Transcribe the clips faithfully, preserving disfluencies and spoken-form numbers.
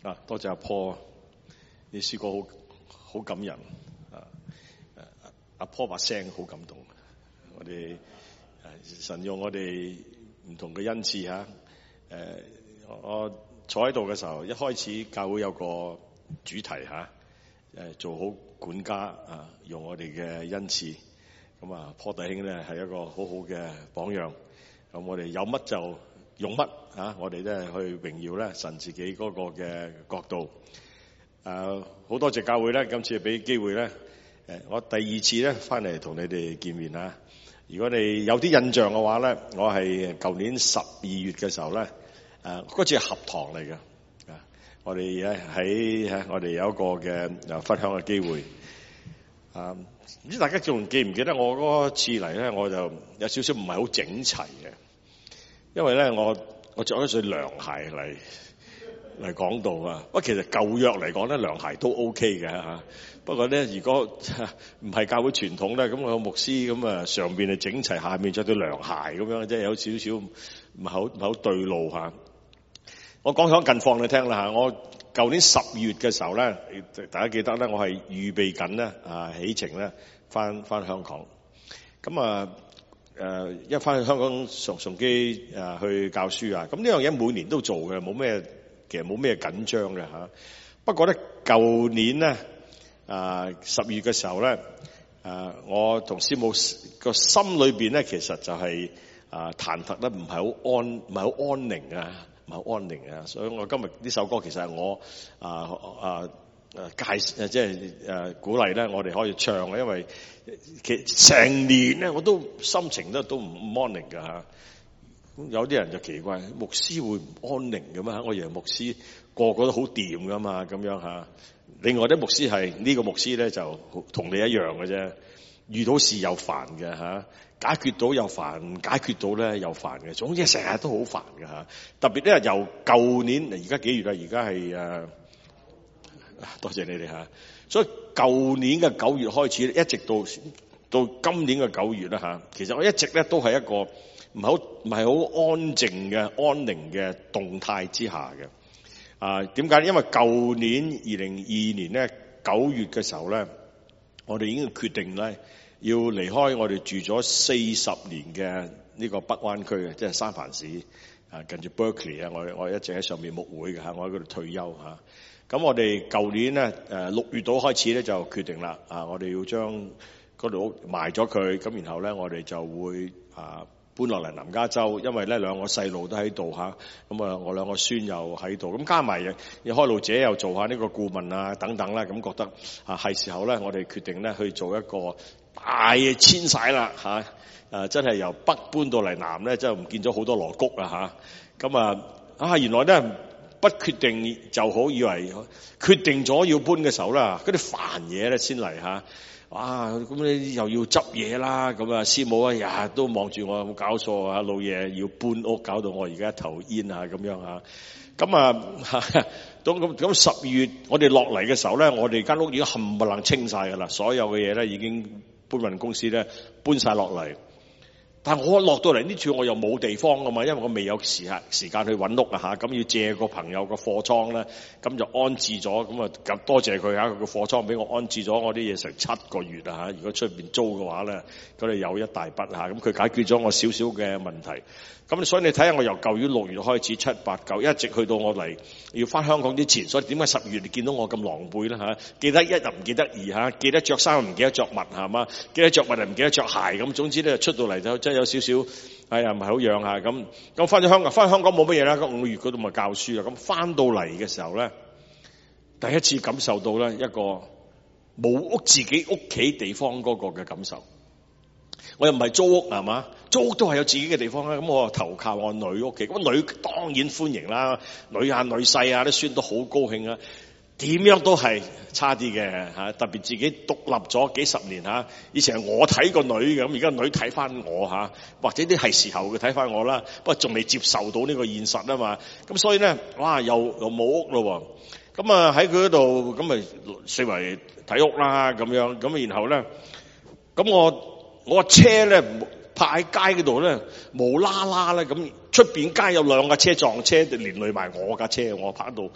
啊，多謝阿 Paul， 你詩歌好好感人啊！阿 Paul 把聲好感動，我哋神用我哋唔同嘅恩賜嚇。誒、啊，我坐喺度嘅時候，一開始教會有個主題嚇，誒、啊、做好管家啊，用我哋嘅恩賜。咁啊 ，Paul 弟兄咧係一個好好嘅榜樣。咁我哋有乜就用乜啊！我哋咧去榮耀咧神自己嗰個嘅角度。誒、啊，好多謝教會咧，今次俾機會咧，誒，我第二次咧翻嚟同你哋見面啊！如果你有啲印象嘅話咧，我係舊年十二月嘅時候咧，誒，嗰次係合堂嚟嘅，啊，我哋咧喺我哋有一個嘅誒分享嘅機會。啊，唔知大家仲記唔記得我嗰次嚟咧，我就有少少唔係好整齊嘅，因為咧我我着咗對涼鞋嚟嚟講道啊。不過其實舊約嚟講咧，涼鞋都 OK 嘅嚇。不過咧，如果唔係教會傳統咧，咁我牧師咁啊，上邊係整齊，下面着對涼鞋咁樣，即係有少少唔係好唔係好對路嚇。我講講近況你聽啦嚇，我。舊年十月嘅時候咧，大家記得咧，我係預備緊咧啊起程咧翻翻香港。咁啊誒一翻去香港崇崇基啊去教書啊，咁呢樣嘢每年都做嘅，冇咩其實冇咩緊張嘅嚇。不過咧舊年咧啊十月嘅時候咧啊，我同師母個心裏邊咧，其實就係啊忐忑得唔係好安唔係好安寧啊。好安寧啊！所以我今日呢首歌其實係我啊啊誒介即係誒鼓勵咧，我哋可以唱嘅，因為其實成年咧我都心情都都唔安寧㗎嚇。有啲人就奇怪，牧師會唔安寧嘅嘛？我以為牧師個個都好掂㗎嘛，咁樣嚇。另外啲牧師係呢個牧師咧就同你一樣嘅啫，遇到事又煩嘅嚇。解決到又煩，解決到咧又煩嘅，總之成日都好煩嘅嚇。特別咧由舊年，而家幾月啦？而家係誒，多謝你哋嚇。所以舊年嘅九月開始，一直到到今年嘅九月啦嚇。其實我一直咧都係一個唔係好唔係好安靜嘅安寧嘅動態之下嘅。啊，點解？因為舊年二零二二年咧九月嘅時候咧，我哋已經決定咧。要離開我哋住咗四十年嘅呢個北灣區嘅，即係三藩市啊，近住 Berkeley 啊，我我一直喺上面牧會嘅嚇，我喺嗰度退休嚇。咁我哋舊年咧誒六月度開始咧就決定啦，啊，我哋要將嗰度屋賣咗佢，咁然後咧我哋就會啊搬落嚟南加州，因為咧兩個細路都喺度嚇，咁啊我兩個孫又喺度，咁加埋又開路者又做下呢個顧問啊等等啦，咁覺得啊係時候咧，我哋決定咧去做一個大遷徙啦嚇，誒真係由北搬到嚟南咧，真係唔見咗好多鑼鼓啊嚇，咁啊啊原來咧不決定就好，以為決定咗要搬嘅時候啦，嗰啲煩嘢咧先嚟嚇。哇！咁你又要執嘢啦，咁啊師母啊日日都望住我，有冇搞錯啊？老爺要搬屋，搞到我而家一頭煙啊咁樣啊！咁啊咁咁咁十二月我哋落嚟嘅時候咧，我哋間屋已經冚唪唥清晒㗎啦，所有嘅嘢咧已經搬運公司咧搬晒落嚟。但係我落到嚟呢處我又冇地方㗎嘛，因為我未有時間時間去揾屋啊嚇，咁要借個朋友個貨倉咧，咁就安置咗，咁啊咁多謝佢嚇，佢個貨倉俾我安置咗我啲嘢成七個月啊嚇，如果出邊租嘅話咧，咁你有一大筆嚇，咁佢解決咗我少少嘅問題。咁所以你睇下我由舊年六月開始七八九一直去到我嚟要翻香港之前，所以點解十月你見到我咁狼狽咧嚇？記得一又唔記得二嚇，記得着衫唔記得着襪係嘛？記得着襪又唔記得着鞋咁，總之咧出到嚟就真係有少少哎呀唔係好樣嚇咁。咁翻咗香港，翻香港冇乜嘢啦。咁五月嗰度咪教書啦。咁翻到嚟嘅時候咧，第一次感受到咧一個冇屋自己屋企地方嗰個嘅感受。我又唔係租屋係嘛，租屋都係有自己嘅地方啦。咁我投靠我女屋企，咁女當然歡迎啦，女啊女婿啊啲孫都好高興啊。點樣都係差啲嘅嚇，特別自己獨立咗幾十年嚇。以前係我睇個女嘅，咁而家女睇翻我嚇，或者啲係時候佢睇翻我啦。不過仲未接受到呢個現實啊嘛。咁所以咧，哇又又冇屋咯喎。咁啊喺佢嗰度咁咪四圍睇屋啦咁樣。咁然後咧，咁我。我車咧泊喺街嗰度咧，無啦啦咧咁出邊街有兩架車撞車，連累埋我架車，我泊到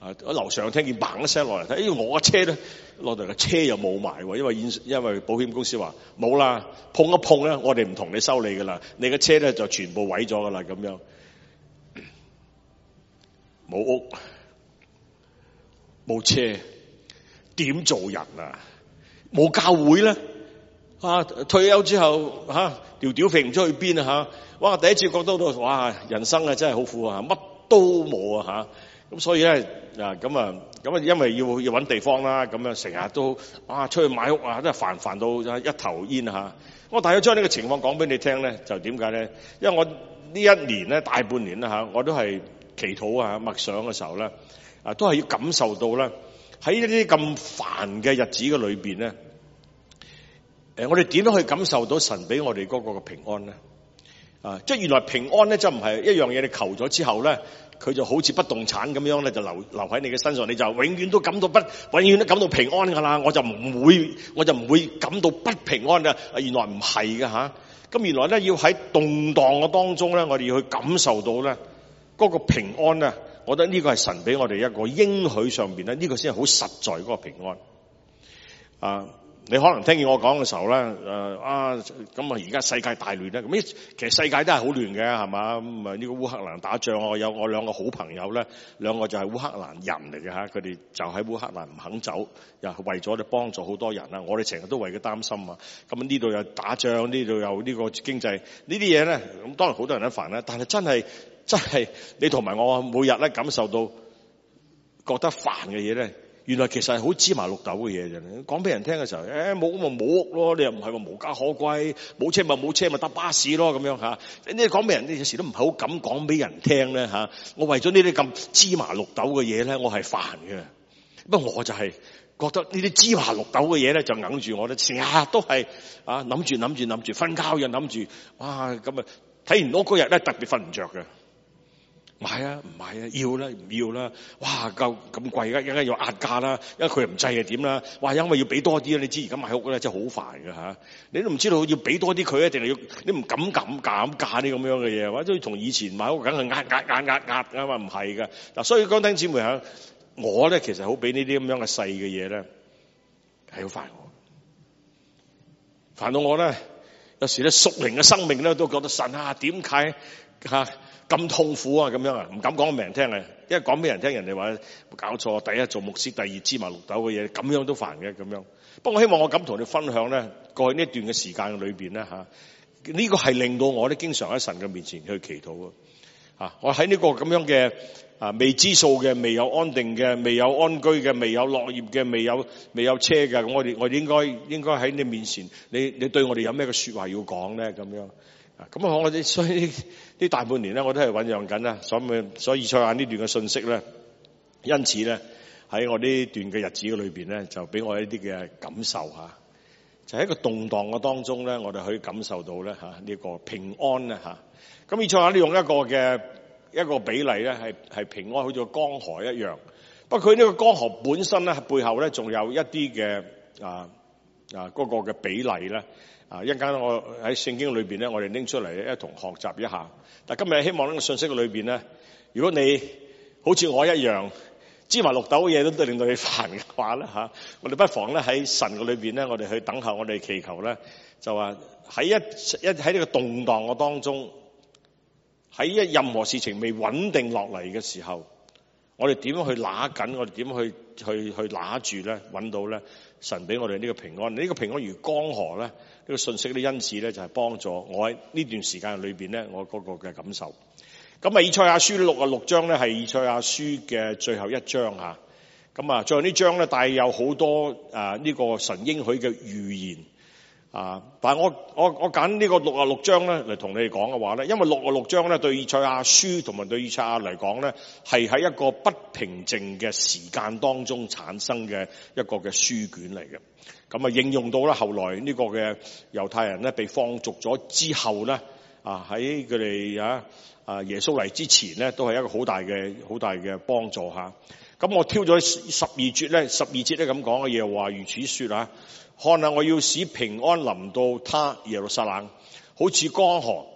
啊！我樓上聽見嘭一聲落嚟睇，咦！我嘅車咧落嚟嘅車又冇埋喎，因為現因為保險公司話冇啦，碰一碰咧，我哋唔同你收你噶啦，你嘅車咧就全部毀咗噶啦咁樣。冇屋冇車點做人啊？冇教會咧啊！退休之後嚇條屌肥唔知去邊啊嚇！哇！第一次覺得到哇，人生啊真係好苦啊，乜都冇啊嚇！咁所以咧啊咁啊咁啊，因為要要揾地方啦，咁樣成日都啊出去買屋啊，真係煩煩到一頭煙嚇！我大約將呢個情況講俾你聽咧，就點解咧？因為我呢一年咧大半年啦嚇，我都係祈禱啊默想嘅時候咧啊，都係要感受到咧喺呢啲咁煩嘅日子嘅裏邊咧，誒我哋點樣去感受到神俾我哋嗰個嘅平安咧？啊，即係原來平安咧，就唔係一樣嘢，你求咗之後咧，佢就好似不動產咁樣咧，就留留喺你嘅身上，你就永遠都感到不，永遠都感到平安噶啦。我就唔會，我就唔會感到不平安嘅。原來唔係嘅吓，咁原來咧要喺動盪嘅當中咧，我哋要去感受到咧嗰個平安咧。我覺得呢個係神俾我哋一個應許上邊咧，呢個先係好實在嗰個平安。啊！你可能聽見我講嘅時候咧，誒啊咁啊！而家世界大亂咧，咁其實世界都係好亂嘅，係嘛？咁啊呢個烏克蘭打仗，我有我兩個好朋友咧，兩個就係烏克蘭人嚟嘅嚇，佢哋就喺烏克蘭唔肯走，又為咗嚟幫助好多人啦。我哋成日都為佢擔心啊。咁呢度又打仗，呢度又呢個經濟呢啲嘢咧，咁當然好多人都煩啦。但係真係真係你同埋我每日咧感受到覺得煩嘅嘢咧。原來其實係好芝麻綠豆嘅嘢啫。講俾人聽嘅時候，誒冇咁咪冇屋咯，你又唔係話無家可歸，冇車咪冇車咪搭巴士咯咁樣嚇。你講俾人，你有時都唔係好敢講俾人聽咧嚇。我為咗呢啲咁芝麻綠豆嘅嘢咧，我係煩嘅。不過我就係覺得呢啲芝麻綠豆嘅嘢咧，就硬住我咧，成日都係啊諗住諗住諗住，瞓覺又諗住，哇咁啊睇完屋嗰日咧特別瞓唔着嘅。買啊，唔買啊，要啦，唔要啦，哇，夠咁貴噶，一陣間要壓價啦，因為佢又唔制係點啦，哇，因為要俾多啲啊，你知而家買屋咧真係好煩㗎吓，你都唔知道要俾多啲佢啊，定係要你唔敢減減價啲咁樣嘅嘢，或者同以前買屋梗係壓壓壓壓壓啊嘛，唔係噶，嗱，所以講弟兄姊妹吓，我咧其實好俾呢啲咁樣嘅細嘅嘢咧係好煩我，煩到我咧有時咧屬靈嘅生命咧都覺得神啊點解吓？咁痛苦啊，咁樣啊，唔敢講俾人聽啊，因為講俾人聽，人哋話搞錯，第一做牧師，第二芝麻綠豆嘅嘢，咁樣都煩嘅咁樣。不過我希望我咁同你分享咧，過去呢一段嘅時間裏邊咧吓，呢個係令到我咧經常喺神嘅面前去祈禱啊。我喺呢個咁樣嘅啊未知數嘅、未有安定嘅、未有安居嘅、未有樂業嘅、未有未有車嘅，咁我哋我哋應該應該喺你面前，你你對我哋有咩嘅說話要講咧？咁樣。咁啊！我哋所以呢大半年咧，我都係醞釀緊啦。所以所以以賽亞呢段嘅信息咧，因此咧喺我呢段嘅日子嘅裏邊咧，就俾我一啲嘅感受吓，就喺一個動盪嘅當中咧，我哋可以感受到咧吓呢個平安啊吓。咁以賽亞呢用一個嘅一個比例咧，係係平安，好似個江河一樣。不過佢呢個江河本身咧，背後咧仲有一啲嘅啊啊嗰個嘅比例咧。啊！一陣間我喺聖經裏邊咧，我哋拎出嚟一同學習一下。但今日希望呢個信息嘅裏邊咧，如果你好似我一樣芝麻綠豆嘅嘢都令到你煩嘅話咧嚇，我哋不妨咧喺神嘅裏邊咧，我哋去等候，我哋祈求咧，就話喺一一喺呢個動盪嘅當中，喺一任何事情未穩定落嚟嘅時候，我哋點樣去拿緊？我哋點樣去去去拿住咧？揾到咧神俾我哋呢個平安？呢、這個平安如江河咧。呢個信息咧，因此咧就係幫助我喺呢段時間裏邊咧，我嗰個嘅感受。咁啊，以賽亞書六啊六章咧係以賽亞書嘅最後一章嚇。咁啊，最後呢章咧帶有好多啊呢個神應許嘅預言啊。但係我我我揀呢個六啊六章咧嚟同你哋講嘅話咧，因為六啊六章咧對以賽亞書同埋對以賽亞嚟講咧，係喺一個不平靜嘅時間當中產生嘅一個嘅書卷嚟嘅。咁啊，應用到啦，後來呢個嘅猶太人咧被放逐咗之後咧，啊喺佢哋啊啊耶穌嚟之前咧，都係一個好大嘅好大嘅幫助嚇。咁我挑咗十二節咧，十二節咧咁講嘅嘢話，如此說啊，看下我要使平安臨到他耶路撒冷，好似江河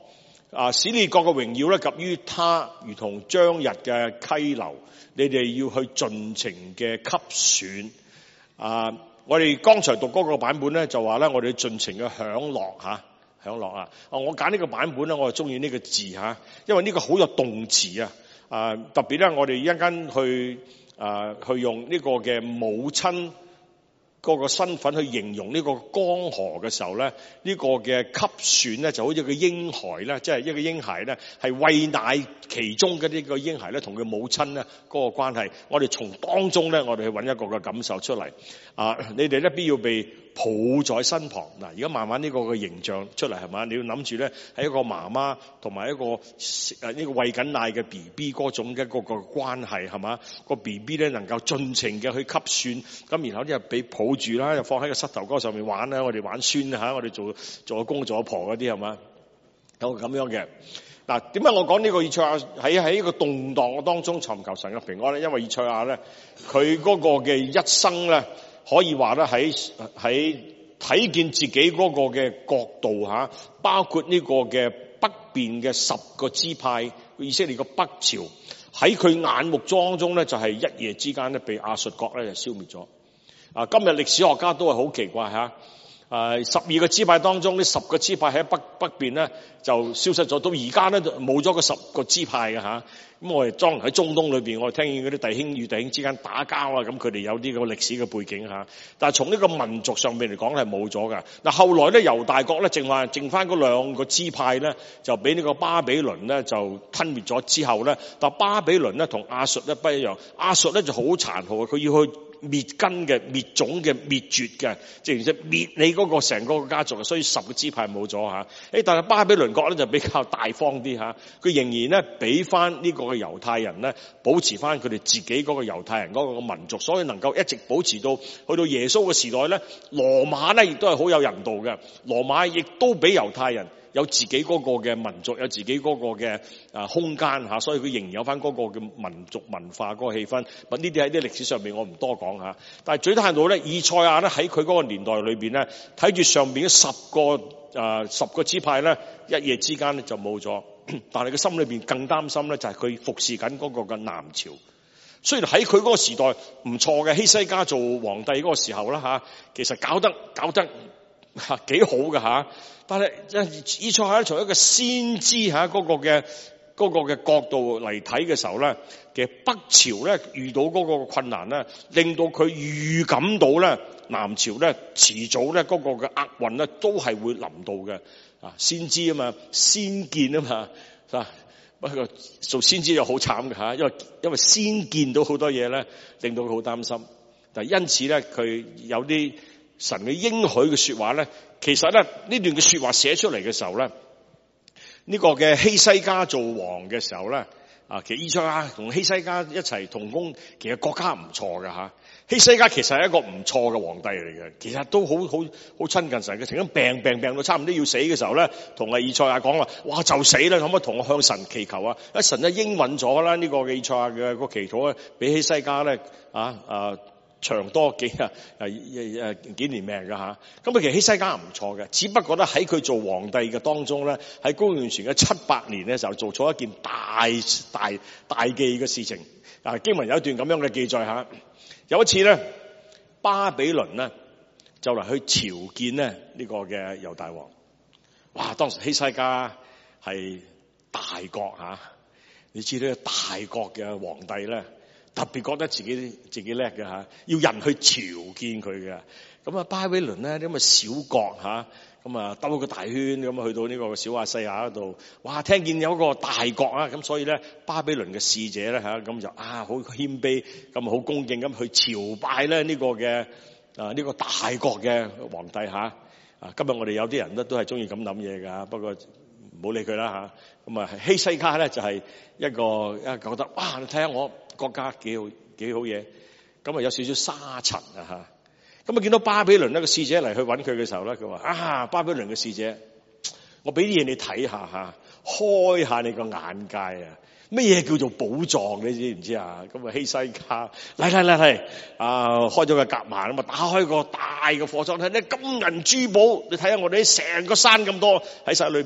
啊，使列國嘅榮耀咧及於他，如同將日嘅溪流。你哋要去盡情嘅吸選。啊，我哋剛才讀嗰個版本咧就話咧，我哋盡情嘅享樂吓，享樂啊！啊，我揀呢個版本咧，我係中意呢個字吓，因為呢個好有動詞啊。啊，特別咧，我哋一陣間去啊去用呢個嘅母親嗰個身份去形容呢個江河嘅時候咧，呢個嘅吸選咧就好似個嬰孩咧，即係一個嬰孩咧係餵奶其中嘅呢個嬰孩咧，同佢母親咧嗰個關係，我哋從當中咧，我哋去揾一個嘅感受出嚟。啊，你哋咧必要被抱在身旁。嗱，而家慢慢呢個嘅形象出嚟係嘛？你要諗住咧係一個媽媽同埋一個誒呢個餵緊奶嘅 B B 嗰種嘅嗰個關係係嘛？個 B B 咧能夠盡情嘅去吸吮，咁然後咧俾抱住啦，又放喺個膝頭哥上面玩啦，我哋玩孫嚇，我哋做做阿公做阿婆嗰啲係嘛？有咁樣嘅。嗱，點解我講呢個以賽亞喺喺一個動盪嘅當中尋求神嘅平安咧？因為以賽亞咧佢嗰個嘅一生咧，可以話咧喺喺睇見自己嗰個嘅角度嚇，包括呢個嘅北邊嘅十個支派，以色列個北朝喺佢眼目當中咧，就係一夜之間咧被亞述國咧就消滅咗。啊，今日歷史學家都係好奇怪嚇。誒，十二個支派當中呢，十個支派喺北北邊咧就消失咗，到而家咧就冇咗個十個支派嘅吓。咁我哋當喺中東裏邊，我哋聽見嗰啲弟兄與弟兄之間打交啊，咁佢哋有啲個歷史嘅背景吓。但係從呢個民族上面嚟講係冇咗㗎。嗱，後來咧猶大國咧淨話剩翻嗰兩個支派咧，就俾呢個巴比倫咧就吞滅咗之後咧，但巴比倫咧同亞述咧不一樣，亞述咧就好殘酷嘅，佢要去滅根嘅、滅種嘅、滅絕嘅，即係滅你嗰個成個家族，所以十個支派冇咗吓。誒，但係巴比倫國咧就比較大方啲吓，佢仍然咧俾翻呢個嘅猶太人咧保持翻佢哋自己嗰個猶太人嗰個民族，所以能夠一直保持到去到耶穌嘅時代咧。羅馬咧亦都係好有人道嘅，羅馬亦都俾猶太人有自己嗰個嘅民族，有自己嗰個嘅啊空間吓，所以佢仍然有翻嗰個嘅民族文化嗰個氣氛。呢啲喺啲歷史上面我唔多講吓，但係最低限度咧，以賽亞咧喺佢嗰個年代裏邊咧，睇住上邊嘅十個啊、呃、十個支派咧，一夜之間咧就冇咗。但係佢心裏邊更擔心咧，就係佢服侍緊嗰個嘅南朝。雖然喺佢嗰個時代唔錯嘅，希西家做皇帝嗰個時候啦吓，其實搞得搞得吓幾好嘅吓。但係以賽亞從一個先知吓嗰個嘅嗰個嘅角度嚟睇嘅時候咧，其實北朝咧遇到嗰個困難咧，令到佢預感到咧南朝咧遲早咧嗰個嘅厄運咧都係會臨到嘅。啊，先知啊嘛，先見啊嘛，啊不過做先知又好慘嘅吓，因為因為先見到好多嘢咧，令到佢好擔心。但係因此咧，佢有啲神嘅應許嘅說話咧，其實咧呢段嘅說話寫出嚟嘅時候咧，呢個嘅希西家做王嘅時候咧，啊，其實以賽亞同希西家一齊同工，其實國家唔錯嘅吓。希西家其實係一個唔錯嘅皇帝嚟嘅，其實都好好好親近神嘅。曾經病病病到差唔多要死嘅時候咧，同阿以賽亞講話，哇就死啦，可唔可以同我向神祈求啊？一神就應允咗啦，呢個嘅以賽亞嘅個祈禱咧，比希西家咧啊啊長多幾啊誒誒幾年命嘅吓。咁啊，其實希西家唔錯嘅，只不過咧喺佢做皇帝嘅當中咧，喺公元前嘅七百年咧就做錯一件大大大忌嘅事情。啊，經文有一段咁樣嘅記載吓。有一次咧，巴比倫咧就嚟去朝見咧呢個嘅猶大王。哇！當時希西家係大國吓，你知道大國嘅皇帝咧，特別覺得自己自己叻嘅吓，要人去朝見佢嘅。咁啊，巴比倫咧啲咁嘅小國吓，咁啊兜個大圈咁啊去到呢個小亞細亞嗰度，哇！聽見有一個大國啊，咁所以咧巴比倫嘅使者咧吓，咁就啊好謙卑，咁好恭敬咁去朝拜咧呢個嘅啊呢個大國嘅皇帝吓。啊，今日我哋有啲人咧都係中意咁諗嘢噶，不過唔好理佢啦吓。咁啊希西家咧就係一個一覺得哇，你睇下我國家幾好幾好嘢，咁啊有少少沙塵啊吓。咁啊見到巴比倫一個使者嚟去揾佢嘅時候咧，佢話啊巴比倫嘅使者，我俾啲嘢你睇下吓，開下你個眼界啊！乜嘢叫做寶藏你知唔知啊？咁啊希西家嚟嚟嚟嚟啊，開咗個夾萬啊嘛，打開個大嘅貨倉睇，啲金銀珠寶，你睇下我哋成個山咁多喺晒裏邊，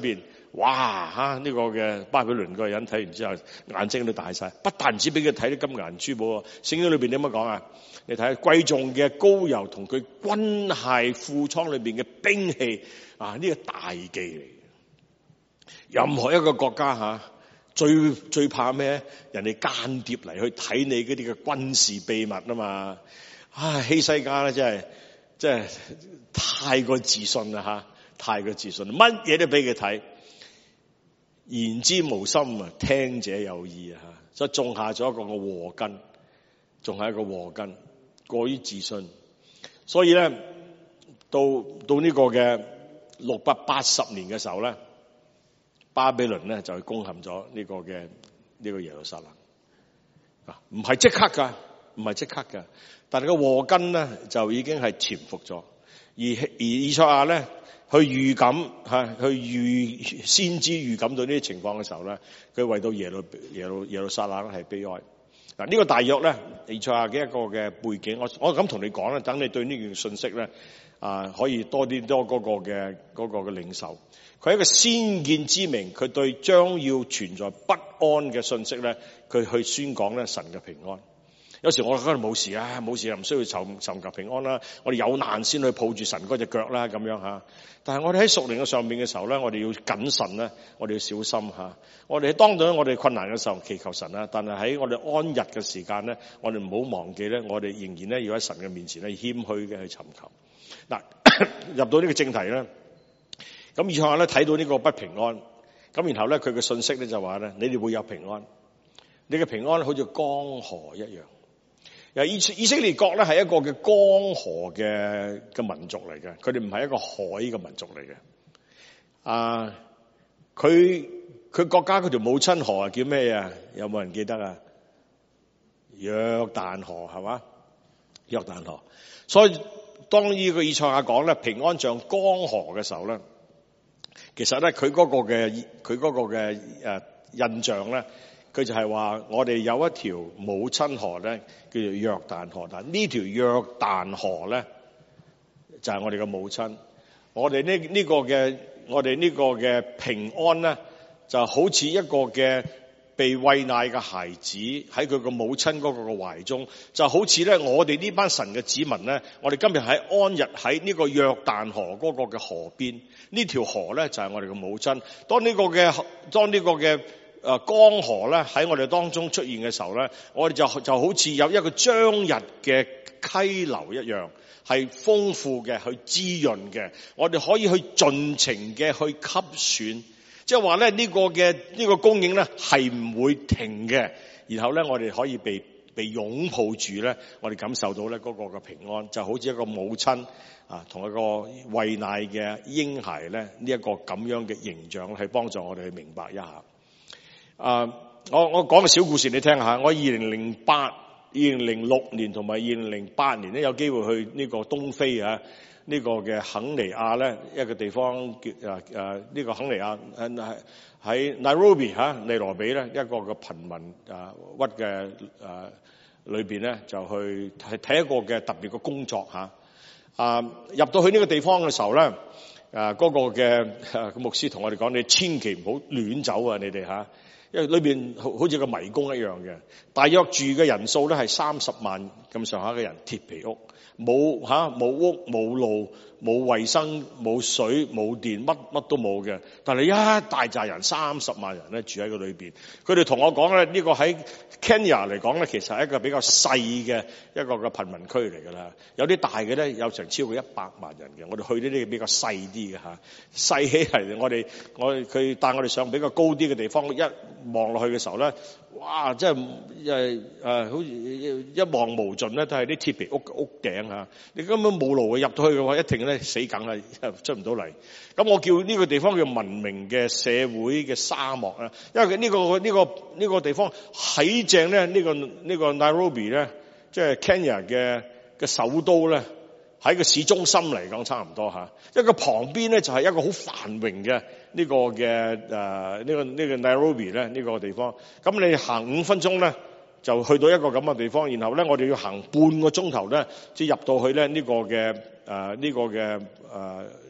哇嚇呢、這個嘅巴比倫個人睇完之後眼睛都大晒，不但止俾佢睇啲金銀珠寶，聖經裏邊點樣講啊？你睇貴重嘅膏油同佢軍械庫倉裏邊嘅兵器啊，呢、這個大忌嚟嘅。任何一個國家嚇、啊、最最怕咩？人哋間諜嚟去睇你嗰啲嘅軍事秘密啊嘛！唉，希西家咧真係真係太過自信啦嚇，太過自信，乜嘢都俾佢睇。言之無心啊，聽者有意啊，所以種下咗一個個禍根，仲係一個禍根，過於自信，所以咧到到呢個嘅六百八十年嘅時候咧，巴比倫咧就去攻陷咗呢個嘅呢個耶路撒冷啊，唔係即刻噶，唔係即刻噶，但係個禍根咧就已經係潛伏咗，而而以賽亞咧。去預感嚇，去預先知預感到呢啲情況嘅時候咧，佢為到耶路耶路耶路撒冷係悲哀。嗱、這、呢個大約咧，以賽亞嘅一個嘅背景，我我咁同你講咧，等你對呢件信息咧啊可以多啲多嗰個嘅嗰個嘅領受。佢係一個先見之明，佢對將要存在不安嘅信息咧，佢去宣講咧神嘅平安。有時我覺得冇事啊，冇事啊，唔需要尋尋求平安啦。我哋有難先去抱住神嗰隻腳啦，咁樣吓。但係我哋喺屬靈嘅上面嘅時候咧，我哋要謹慎咧，我哋要小心吓。我哋喺當到我哋困難嘅時候祈求神啦，但係喺我哋安逸嘅時間咧，我哋唔好忘記咧，我哋仍然咧要喺神嘅面前咧謙虛嘅去尋求。嗱，入到呢個正題咧，咁以賽亞咧睇到呢個不平安，咁然後咧佢嘅信息咧就話咧，你哋會有平安，你嘅平安好似江河一樣。以以色列國咧係一個嘅江河嘅嘅民族嚟嘅，佢哋唔係一個海嘅民族嚟嘅。啊，佢佢國家嗰條母親河啊叫咩啊？有冇人記得啊？約旦河係嘛？約旦河。所以當呢個以賽亞講咧平安像江河嘅時候咧，其實咧佢嗰個嘅佢嗰個嘅誒印象咧。佢就係話我哋有一條母親河咧，叫做約旦河。但呢條約旦河咧，就係我哋嘅母親。我哋呢呢個嘅我哋呢個嘅平安咧，就好似一個嘅被餵奶嘅孩子喺佢個母親嗰個嘅懷中，就好似咧我哋呢班神嘅子民咧，我哋今日喺安逸喺呢個約旦河嗰個嘅河邊，呢條河咧就係我哋嘅母親。當呢個嘅當呢個嘅誒、呃、江河咧喺我哋當中出現嘅時候咧，我哋就就好似有一個將日嘅溪流一樣，係豐富嘅，去滋潤嘅。我哋可以去盡情嘅去吸選，即係話咧呢個嘅呢、這個供應咧係唔會停嘅。然後咧我哋可以被被擁抱住咧，我哋感受到咧嗰個嘅平安，就好似一個母親啊同一個餵奶嘅嬰孩咧呢一個咁樣嘅形象，係幫助我哋去明白一下。啊！我我講個小故事你聽下。我二零零八、二零零六年同埋二零零八年咧有機會去呢個東非啊，呢、這個嘅肯尼亞咧一個地方叫啊啊呢、這個肯尼亞喺喺 Nairobi 嚇內羅比咧一個嘅貧民啊屈嘅啊裏邊咧就去睇睇一個嘅特別嘅工作嚇啊入到去呢個地方嘅時候咧啊嗰、那個嘅、啊、牧師同我哋講：你千祈唔好亂走啊！你哋嚇。因為裏邊好好似個迷宮一樣嘅，大約住嘅人數咧係三十萬咁上下嘅人，鐵皮屋，冇吓冇屋冇路冇衛生冇水冇電，乜乜都冇嘅。但係一大扎人，三十萬人咧住喺個裏邊。佢哋同我講咧，呢個喺 Kenya 嚟講咧，其實係一個比較細嘅一個嘅貧民區嚟噶啦。有啲大嘅咧有成超過一百萬人嘅。我哋去呢啲比較細啲嘅吓，細起嚟我哋我佢帶我哋上比較高啲嘅地方，一望落去嘅時候咧，哇！真係誒誒，好似一望無盡咧，都係啲鐵皮屋屋頂嚇。你根本冇路入到去嘅話，一定咧死梗啦，出唔到嚟。咁我叫呢個地方叫文明嘅社會嘅沙漠啦，因為呢個呢個呢個地方喺正咧呢個呢個 Nairobi 咧，即係 Kenya 嘅嘅首都咧，喺個市中心嚟講差唔多嚇。一個旁邊咧就係一個好繁榮嘅。呢個嘅誒呢個呢個 Nairobi 咧呢個地方，咁你行五分鐘咧就去到一個咁嘅地方，然後咧我哋要行半個鐘頭咧，至入到去咧呢個嘅誒呢個嘅誒呢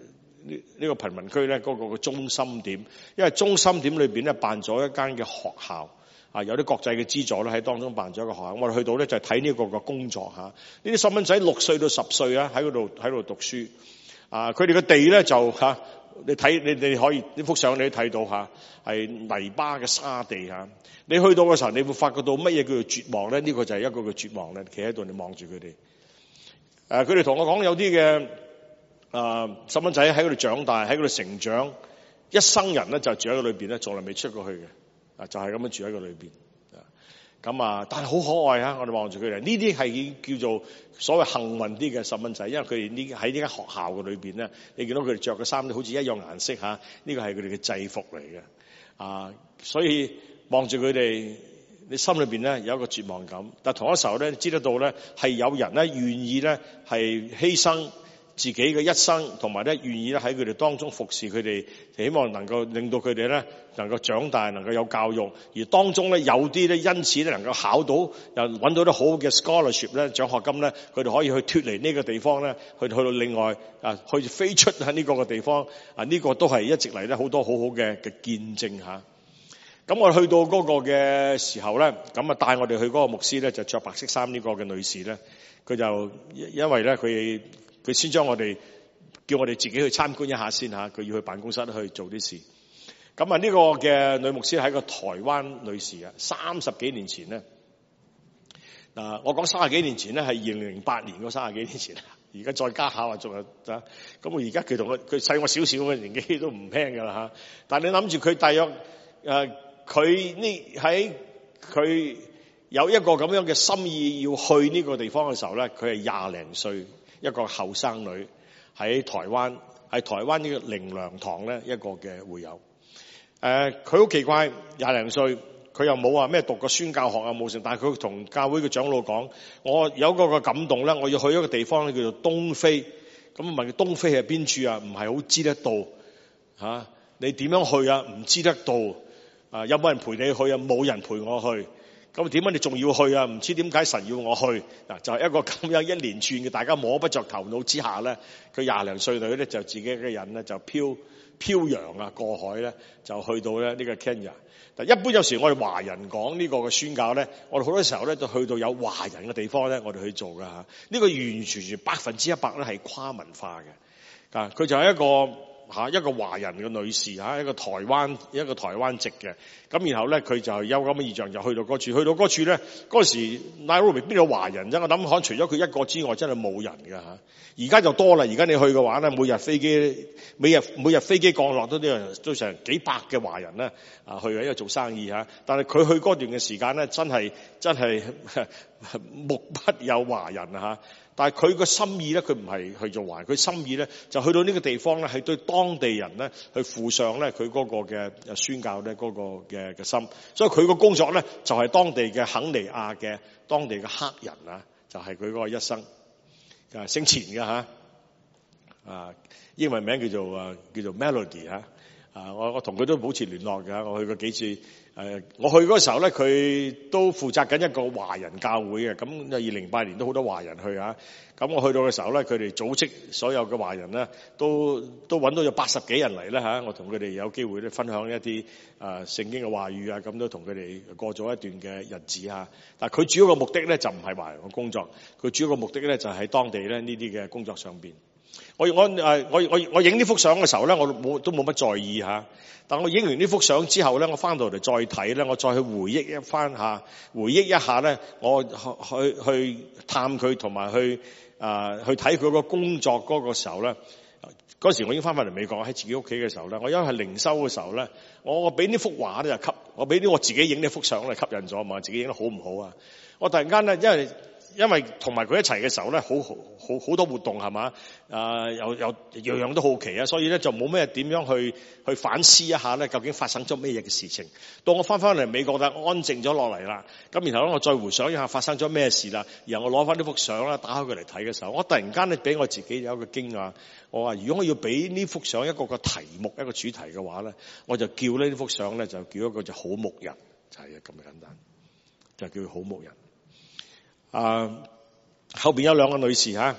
呢呢個貧民區咧嗰個嘅中心點，因為中心點裏邊咧辦咗一間嘅學校。啊！有啲國際嘅資助咧喺當中辦咗一個學校，我哋去到咧就係睇呢個嘅工作嚇。呢啲細蚊仔六歲到十歲啊，喺嗰度喺度讀書。啊！佢哋嘅地咧就嚇、啊，你睇你你可以呢幅相你都睇到嚇，係、啊、泥巴嘅沙地嚇、啊。你去到嘅時候，你會發覺到乜嘢叫做絕望咧？呢、這個就係一個嘅絕望咧，企喺度你望住佢哋。誒、啊，佢哋同我講有啲嘅啊細蚊仔喺嗰度長大，喺嗰度成長，一生人咧就住喺個裏邊咧，從來未出過去嘅。啊，就係咁樣住喺個裏邊，啊，咁啊，但係好可愛啊！我哋望住佢哋，呢啲係叫做所謂幸運啲嘅細蚊仔，因為佢哋呢喺呢間學校嘅裏邊咧，你見到佢哋着嘅衫都好似一樣顏色嚇，呢個係佢哋嘅制服嚟嘅，啊，所以望住佢哋，你心裏邊咧有一個絕望感，但同一時候咧，知得到咧係有人咧願意咧係犧牲自己嘅一生，同埋咧願意咧喺佢哋當中服侍佢哋，希望能夠令到佢哋咧能夠長大，能夠有教育。而當中咧有啲咧因此咧能夠考到，又揾到啲好嘅 scholarship 咧獎學金咧，佢哋可以去脫離呢個地方咧，去去到另外啊去飛出喺呢個嘅地方啊，呢、這個都係一直嚟咧好多好好嘅嘅見證嚇。咁我去到嗰個嘅時候咧，咁啊帶我哋去嗰個牧師咧就着白色衫呢個嘅女士咧，佢就因為咧佢。佢先將我哋叫我哋自己去參觀一下先嚇，佢要去辦公室去做啲事。咁啊呢個嘅女牧師係一個台灣女士啊，三十幾年前咧，嗱我講三十幾年前咧係二零零八年嗰三十幾年前，而家再加下話仲有啊，咁我而家佢同佢佢細我少少嘅年紀都唔輕噶啦嚇。但係你諗住佢大約誒佢呢喺佢有一個咁樣嘅心意要去呢個地方嘅時候咧，佢係廿零歲。一個後生女喺台灣，喺台灣呢個靈糧堂咧一個嘅會友。誒佢好奇怪，廿零歲佢又冇話咩讀過宣教學啊冇成，但係佢同教會嘅長老講，我有個個感動咧，我要去一個地方咧叫做東非。咁問佢東非係邊處啊？唔係好知得到嚇、啊，你點樣去啊？唔知得到啊？有冇人陪你去啊？冇人陪我去。咁點解你仲要去啊？唔知點解神要我去嗱，就係一個咁樣一連串嘅大家摸不着頭腦之下咧，佢廿零歲女咧就自己一個人咧就漂漂洋啊過海咧就去到咧呢個 Kenya。但一般有時我哋華人講呢個嘅宣教咧，我哋好多時候咧就去到有華人嘅地方咧，我哋去做噶嚇。呢個完完全全百分之一百咧係跨文化嘅，啊佢就係一個。嚇一個華人嘅女士嚇，一個台灣一個台灣籍嘅，咁然後咧佢就有咁嘅異象，就去到嗰處，去到嗰處咧嗰時 Nairobi 邊度有華人啫？我諗可能除咗佢一個之外，真係冇人㗎嚇。而家就多啦，而家你去嘅話咧，每日飛機每日每日飛機降落都啲人都成幾百嘅華人咧啊去喺度做生意嚇。但係佢去嗰段嘅時間咧，真係真係目不有華人啊嚇。但係佢個心意咧，佢唔係去做華人，佢心意咧就去到呢個地方咧，係對當地人咧去付上咧佢嗰個嘅宣教咧嗰個嘅嘅心。所以佢個工作咧就係當地嘅肯尼亞嘅當地嘅黑人啊，就係佢嗰個一生啊，姓錢嘅嚇啊，英文名叫做啊叫做 Melody 嚇啊，我我同佢都保持聯絡㗎，我去過幾次。誒，我去嗰個時候咧，佢都負責緊一個華人教會嘅，咁二零零八年都好多華人去啊。咁我去到嘅時候咧，佢哋組織所有嘅華人咧，都都揾到有八十幾人嚟咧嚇。我同佢哋有機會咧分享一啲啊聖經嘅話語啊，咁都同佢哋過咗一段嘅日子嚇。但係佢主要嘅目的咧就唔係華人嘅工作，佢主要嘅目的咧就喺當地咧呢啲嘅工作上邊。我我誒我我我影呢幅相嘅時候咧，我冇都冇乜在意嚇。但我影完呢幅相之後咧，我翻到嚟再睇咧，我再去回憶一翻下，回憶一下咧，我去去去探佢同埋去啊、呃、去睇佢個工作嗰個時候咧，嗰時我已經翻返嚟美國喺自己屋企嘅時候咧，我因為係靈修嘅時候咧，我我俾呢幅畫咧就吸，我俾啲我自己影呢幅相咧吸引咗，問自己影得好唔好啊？我突然間咧，因為因為同埋佢一齊嘅時候咧，好好好好多活動係嘛，啊又又樣樣都好奇啊，所以咧就冇咩點樣去去反思一下咧，究竟發生咗咩嘢嘅事情。到我翻翻嚟美國咧，安靜咗落嚟啦，咁然後咧我再回想一下發生咗咩事啦，然後我攞翻呢幅相啦，打開佢嚟睇嘅時候，我突然間咧俾我自己有一個驚訝，我話如果我要俾呢幅相一個個題目一個主題嘅話咧，我就叫呢幅相咧就叫一個就好牧人，就係咁簡單，就叫佢好牧人。啊，後邊有兩個女士吓，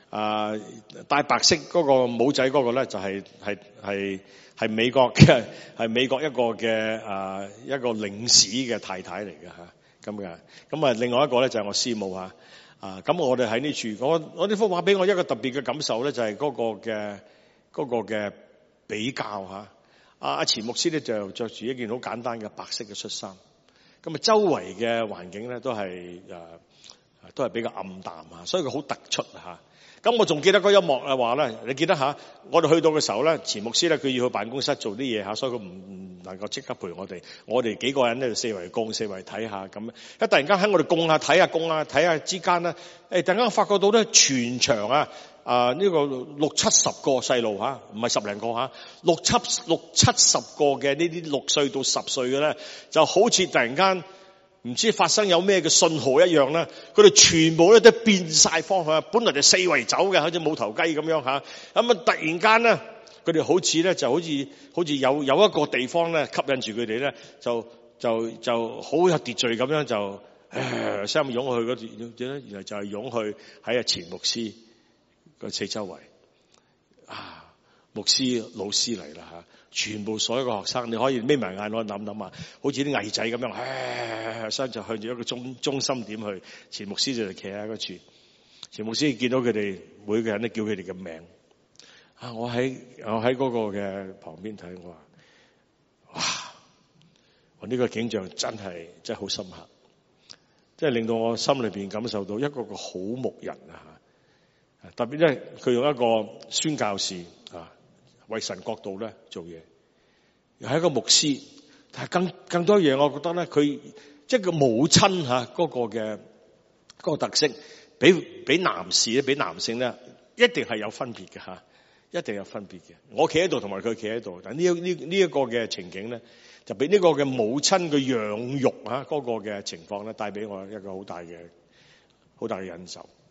啊戴白色嗰個帽仔嗰個咧就係係係係美國嘅係美國一個嘅啊一個領事嘅太太嚟嘅嚇咁嘅。咁啊另外一個咧就係我師母嚇啊。咁我哋喺呢處，我我呢幅畫俾我一個特別嘅感受咧，就係嗰個嘅嗰個嘅比較嚇。阿阿錢牧師咧就着住一件好簡單嘅白色嘅恤衫，咁啊周圍嘅環境咧都係誒、呃、都係比較暗淡啊，所以佢好突出嚇。咁我仲記得嗰一幕啊話咧，你記得嚇？我哋去到嘅時候咧，錢牧師咧佢要去辦公室做啲嘢嚇，所以佢唔唔能夠即刻陪我哋。我哋幾個人咧就四圍供四圍睇下咁。一突然間喺我哋供下睇下供下睇下之間咧，誒突然間發覺到咧全場啊！啊！呢、這個六七十個細路嚇，唔係十零個嚇，六七六七十個嘅呢啲六歲到十歲嘅咧，就好似突然間唔知發生有咩嘅信號一樣咧，佢哋全部咧都變晒方向，本來就四圍走嘅，好似冇頭雞咁樣嚇。咁啊，突然間咧，佢哋好似咧就好似好似有有一個地方咧吸引住佢哋咧，就就就好有秩序咁樣就誒，聲湧去嗰段點咧，原來就係湧去喺阿錢牧師個四周圍啊，牧師老師嚟啦吓，全部所有嘅學生，你可以眯埋眼，我諗諗啊，好似啲蟻仔咁樣，唉，所以就向住一個中中心點去。錢牧師就企喺嗰處，錢牧師見到佢哋每個人都叫佢哋嘅名啊，我喺我喺嗰個嘅旁邊睇，我話哇，我呢個景象真係真係好深刻，即係令到我心裏邊感受到一個個好牧人啊。特別咧，佢用一個宣教士啊，為神國度咧做嘢，又係一個牧師。但係更更多嘢，我覺得咧，佢即係個母親吓嗰個嘅嗰個特色，比比男士咧，比男性咧，一定係有分別嘅吓，一定有分別嘅。我企喺度，同埋佢企喺度，但呢呢呢一個嘅情景咧，就俾呢個嘅母親嘅養育吓嗰個嘅情況咧，帶俾我一個好大嘅好大嘅印受。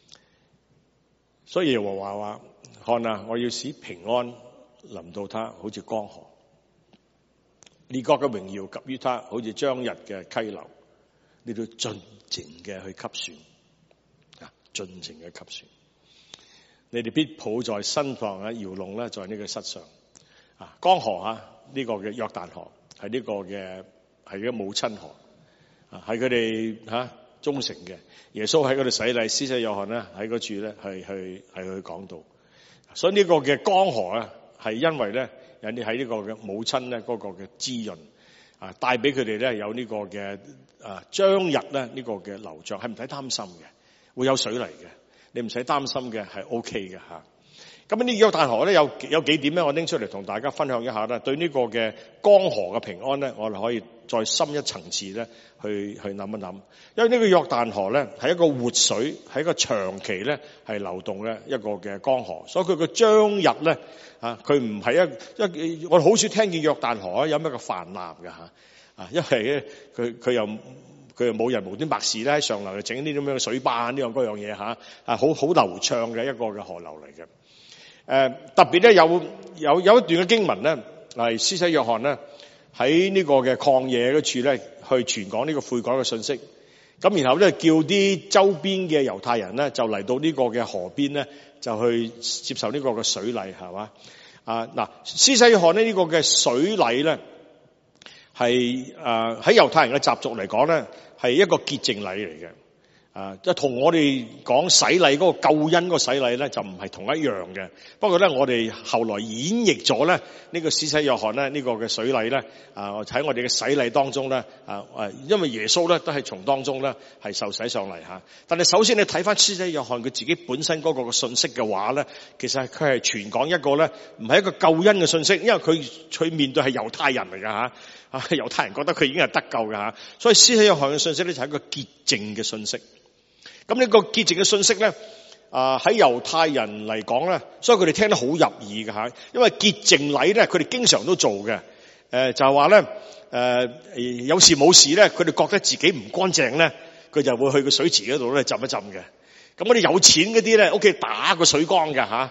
所以耶和華話：看啊，我要使平安臨到他，好似江河；列國嘅榮耀給於他，好似將日嘅溪流。你都盡情嘅去吸算啊，盡情嘅吸算。你哋必抱在身旁啊，搖弄咧，在呢個膝上啊。江河啊，呢、這個嘅約旦河係呢個嘅係呢個母親河啊，係佢哋吓忠誠嘅。耶穌喺嗰度洗禮，施洗約翰咧喺嗰處咧係去係去講道，所以呢個嘅江河啊係因為咧有啲喺呢個嘅母親咧嗰個嘅滋潤啊，帶俾佢哋咧有呢個嘅啊將日咧呢個嘅流暢，係唔使擔心嘅，會有水嚟嘅，你唔使擔心嘅，係 O K 嘅吓。咁呢個約旦河咧有有幾點咧，我拎出嚟同大家分享一下啦。對呢個嘅江河嘅平安咧，我哋可以再深一層次咧去去諗一諗。因為呢個約旦河咧係一個活水，係一個長期咧係流動嘅一個嘅江河，所以佢個將日咧啊，佢唔係一一我好少聽見約旦河有咩個泛濫嘅吓啊，因為咧佢佢又佢又冇人無端白事咧喺上流整呢啲咁樣嘅水壩呢樣嗰樣嘢吓啊，好好流暢嘅一個嘅河流嚟嘅。誒、呃、特別咧有有有一段嘅經文咧，係施洗約翰咧喺呢個嘅曠野嗰處咧去傳講呢個悔改嘅信息，咁然後咧叫啲周邊嘅猶太人咧就嚟到呢個嘅河邊咧就去接受呢個嘅水禮，係嘛啊嗱？施洗約翰呢呢個嘅水禮咧係誒喺猶太人嘅習俗嚟講咧係一個潔淨禮嚟嘅。啊，即係同我哋講洗禮嗰個救恩嗰個洗禮咧，就唔係同一樣嘅。不過咧，我哋後來演繹咗咧呢個施洗約翰咧呢個嘅水禮咧，啊喺我哋嘅洗禮當中咧，啊誒，因為耶穌咧都係從當中咧係受洗上嚟吓。但係首先你睇翻施洗約翰佢自己本身嗰個嘅信息嘅話咧，其實佢係傳講一個咧唔係一個救恩嘅信息，因為佢佢面對係猶太人嚟噶吓，啊猶太人覺得佢已經係得救嘅吓，所以施洗約翰嘅信息咧就係一個潔淨嘅信息。咁呢個潔淨嘅信息咧，啊喺猶太人嚟講咧，所以佢哋聽得好入耳嘅吓，因為潔淨禮咧，佢哋經常都做嘅。誒、呃、就係話咧，誒、呃、有事冇事咧，佢哋覺得自己唔乾淨咧，佢就會去個水池嗰度咧浸一浸嘅。咁我哋有錢嗰啲咧，屋企打個水缸嘅吓，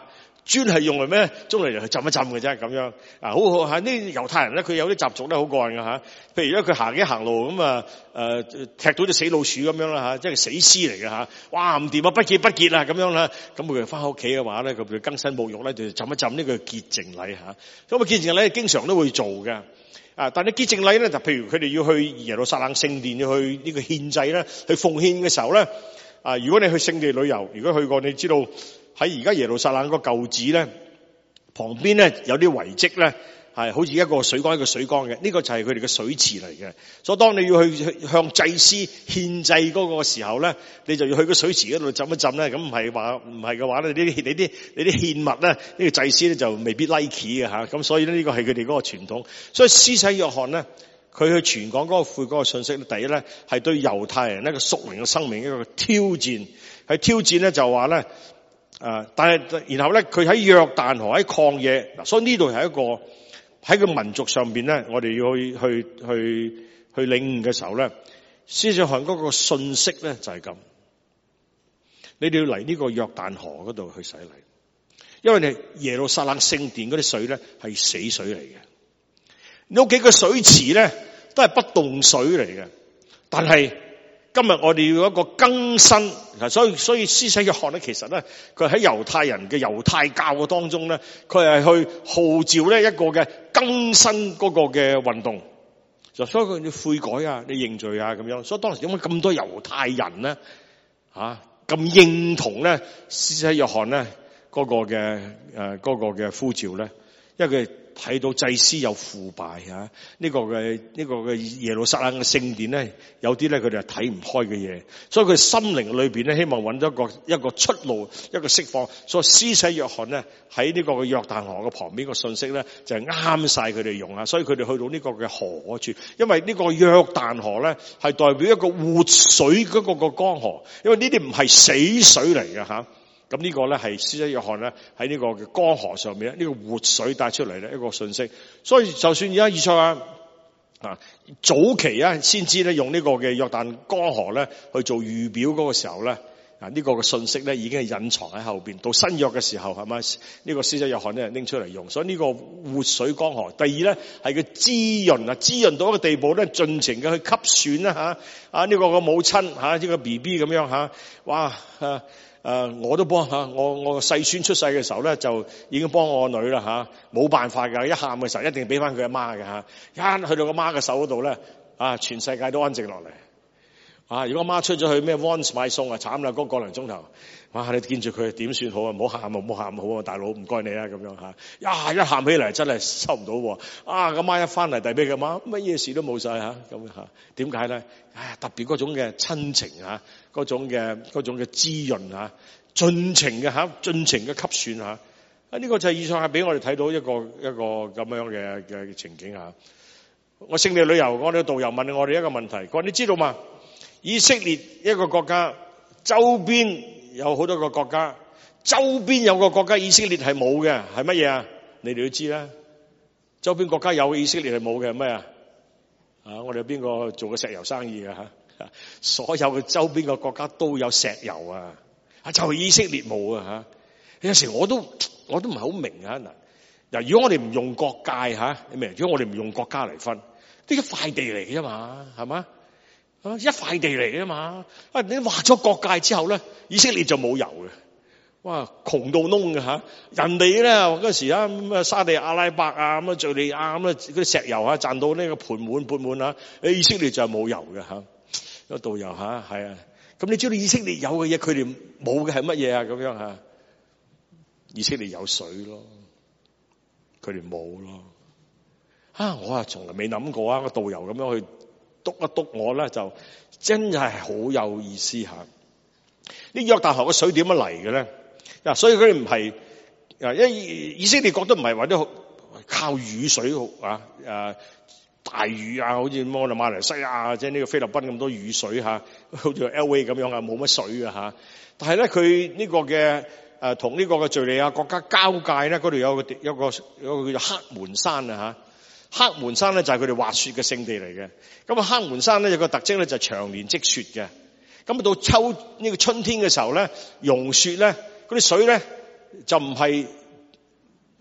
專係用嚟咩？中嚟去浸一浸嘅啫，咁樣啊，好好吓。呢猶太人咧，佢有啲習俗咧，好過癮嘅吓。譬如咧，佢行幾行路咁啊，誒，踢到隻死老鼠咁樣啦吓，即係死屍嚟嘅吓。哇，唔掂啊，不潔不潔啊，咁樣啦。咁佢翻屋企嘅話咧，佢佢更新沐浴咧，就浸一浸呢個潔淨禮吓。咁啊，潔淨禮經常都會做嘅啊。但係潔淨禮咧，就譬如佢哋要去耶路撒冷聖殿要去呢個獻祭咧，去奉獻嘅時候咧，啊，如果你去聖地旅遊，如果去過，你知道。喺而家耶路撒冷個舊址咧，旁邊咧有啲遺跡咧，係好似一個水缸一個水缸嘅，呢、這個就係佢哋嘅水池嚟嘅。所以當你要去向祭司獻祭嗰個時候咧，你就要去個水池嗰度浸一浸咧。咁唔係話唔係嘅話咧，你啲你啲你啲獻物咧，呢、這個祭司咧就未必 like 嘅吓。咁所以咧呢個係佢哋嗰個傳統。所以施洗約翰咧，佢去傳講嗰個悔嗰個信息咧，第一咧係對猶太人一個屬靈嘅生命一個挑戰，係挑戰咧就話咧。啊！但係然後咧，佢喺約旦河喺曠野嗱，所以呢度係一個喺個民族上邊咧，我哋要去去去去領悟嘅時候咧，施洗約翰嗰個信息咧就係咁，你哋要嚟呢個約旦河嗰度去洗禮，因為你耶路撒冷聖殿嗰啲水咧係死水嚟嘅，你屋企嘅水池咧都係不動水嚟嘅，但係。今日我哋要一個更新，所以所以施洗約翰咧，其實咧佢喺猶太人嘅猶太教嘅當中咧，佢係去號召咧一個嘅更新嗰個嘅運動，就所以佢要悔改啊，你認罪啊咁樣。所以當時點解咁多猶太人咧吓咁認同咧施洗約翰咧嗰個嘅誒嗰個嘅呼召咧？因為佢睇到祭司有腐敗吓，呢、這個嘅呢、這個嘅耶路撒冷嘅聖殿咧，有啲咧佢哋係睇唔開嘅嘢，所以佢心靈裏邊咧希望揾到一個一個出路，一個釋放。所以施洗約翰咧喺呢個嘅約旦河嘅旁邊個信息咧就係啱晒佢哋用啊，所以佢哋去到呢個嘅河嗰處，因為呢個約旦河咧係代表一個活水嗰個個江河，因為呢啲唔係死水嚟嘅吓。咁呢個咧係施洗約翰咧喺呢個嘅江河上面咧，呢、這個活水帶出嚟咧一個信息。所以就算而家以賽亞啊早期啊先知咧用呢個嘅約旦江河咧去做預表嗰個時候咧啊呢、這個嘅信息咧已經係隱藏喺後邊。到新約嘅時候係咪呢個施洗約翰咧拎出嚟用？所以呢個活水江河。第二咧係個滋潤啊，滋潤到一個地步咧，盡情嘅去吸吮啦吓啊呢、這個個母親吓呢個 B B 咁樣吓，哇啊！誒、呃，我都幫吓，我我個細孫出世嘅時候咧，就已經幫我個女啦吓，冇、啊、辦法噶，一喊嘅時候一定俾翻佢阿媽嘅吓，一去到個媽嘅手嗰度咧，啊，全世界都安靜落嚟。啊，如果阿媽出咗去咩 Once 買餸啊，慘啦，嗰個零鐘頭，哇，你見住佢點算好啊？唔好喊啊，唔好喊好啊，大佬唔該你啊，咁樣吓，呀，一喊起嚟真係收唔到，啊，個媽一翻嚟遞俾佢媽，乜嘢事都冇晒吓，咁吓，點解咧？唉，特別嗰種嘅親情吓，嗰種嘅嗰種嘅滋潤吓，盡情嘅吓，盡情嘅吸吮吓，啊，呢個就係以賽亞俾我哋睇到一個一個咁樣嘅嘅情景吓。我聖地旅遊，我哋嘅導遊問我哋一個問題，佢話你知道嘛？以色列一個國家周邊有好多個國家，周邊有個國家以色列係冇嘅，係乜嘢啊？你哋都知啦。周邊國家有以色列係冇嘅係咩啊？啊，我哋有邊個做過石油生意嘅吓？所有嘅周邊嘅國家都有石油啊，啊就係以色列冇啊吓。有時我都我都唔係好明啊嗱。嗱，如果我哋唔用國界吓，你明？如果我哋唔用國家嚟分，呢一塊地嚟嘅啫嘛，係嘛？啊，一塊地嚟嘅嘛，啊，你劃咗國界之後咧，以色列就冇油嘅，哇，窮到窿嘅吓，人哋咧嗰時啊咁啊沙地阿拉伯啊咁啊敘利亞咁啊嗰啲石油啊賺到呢個盤滿缽滿啊，誒以色列就係冇油嘅吓，個導遊吓係啊，咁你知道以色列有嘅嘢，佢哋冇嘅係乜嘢啊？咁樣吓，以色列有水咯，佢哋冇咯，啊，我啊從來未諗過啊，個導遊咁樣去。督一督我咧，就真係好有意思吓。呢約旦河嘅水點樣嚟嘅咧？嗱，所以佢哋唔係啊，因為以色列國都唔係話都靠雨水啊，誒大雨啊，好似我哋馬來西亞即係呢個菲律賓咁多雨水吓，好似 L A 咁樣啊，冇乜水啊吓。但係咧，佢呢個嘅誒同呢個嘅敘利亞國家交界咧，嗰度有個有個有個叫做黑門山啊吓。黑門山咧就係佢哋滑雪嘅聖地嚟嘅，咁啊黑門山咧有個特徵咧就係長年積雪嘅，咁啊到秋呢個春天嘅時候咧融雪咧，嗰啲水咧就唔係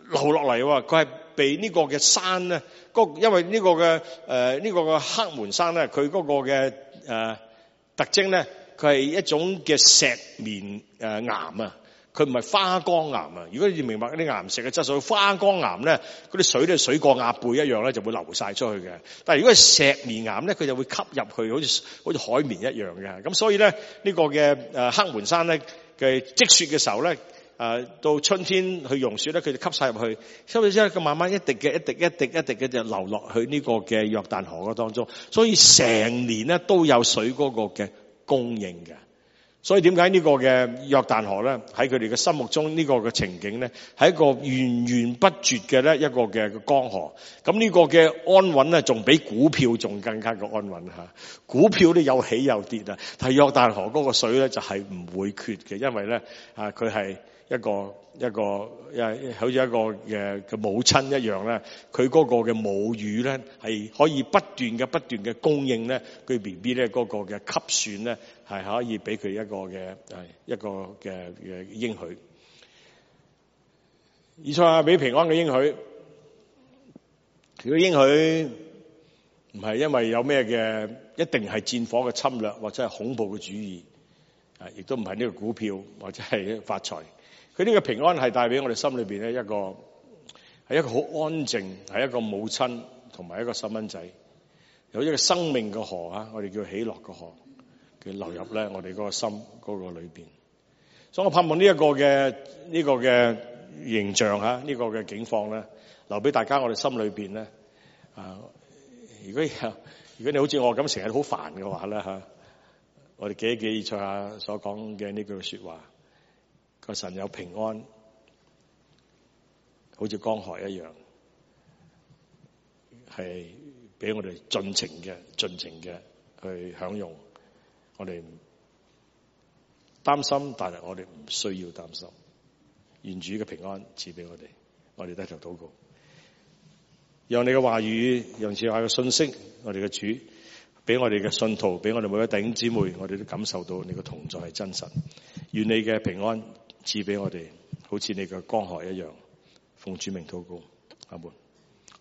流落嚟喎，佢係被呢個嘅山咧，因為呢個嘅誒呢個嘅黑門山咧，佢嗰個嘅誒、呃、特徵咧，佢係一種嘅石棉誒岩啊，佢唔係花崗岩啊。如果你明白嗰啲岩石嘅質素，花崗岩咧，嗰啲水咧水過鴨背一樣咧，就會流晒出去嘅。但係如果係石棉岩咧，佢就會吸入去，好似好似海綿一樣嘅。咁所以咧，呢、這個嘅誒黑門山咧嘅積雪嘅時候咧。誒、呃，到春天去融雪咧，佢就吸晒入去，吸咗之後，佢慢慢一滴嘅一滴一滴一滴嘅就流落去呢個嘅約旦河嗰當中，所以成年咧都有水嗰個嘅供應嘅。所以點解呢個嘅約旦河咧喺佢哋嘅心目中呢個嘅情景咧係一個源源不絕嘅咧一個嘅江河。咁呢個嘅安穩咧仲比股票仲更加嘅安穩吓。股票咧有起有跌啊，但係約旦河嗰個水咧就係唔會缺嘅，因為咧啊佢係。一個一個誒，好似一個嘅嘅母親一樣咧，佢嗰個嘅母乳咧係可以不斷嘅不斷嘅供應咧，佢 B B 咧嗰個嘅吸吮咧係可以俾佢一個嘅係一個嘅嘅應許。以賽亞俾平安嘅應許，如果應許唔係因為有咩嘅，一定係戰火嘅侵略或者係恐怖嘅主義，啊，亦都唔係呢個股票或者係發財。佢呢個平安係帶俾我哋心裏邊咧一個係一個好安靜，係一個母親同埋一個細蚊仔，有一個生命嘅河啊，我哋叫喜樂嘅河，佢流入咧我哋嗰個心嗰個裏邊。所以我盼望呢一個嘅呢個嘅形象吓，呢個嘅境況咧，留俾大家我哋心裏邊咧啊。如果如果你好似我咁成日好煩嘅話咧吓，我哋記一記以賽亞所講嘅呢句說話。個神有平安，好似江河一樣，係俾我哋盡情嘅、盡情嘅去享用。我哋擔心，但係我哋唔需要擔心。願主嘅平安賜俾我哋，我哋低頭禱告，讓你嘅話語，讓賜下嘅信息，我哋嘅主俾我哋嘅信徒，俾我哋每位弟兄姊妹，我哋都感受到你嘅同在係真實。願你嘅平安賜俾我哋，好似你嘅江河一樣，奉主名禱告，阿門。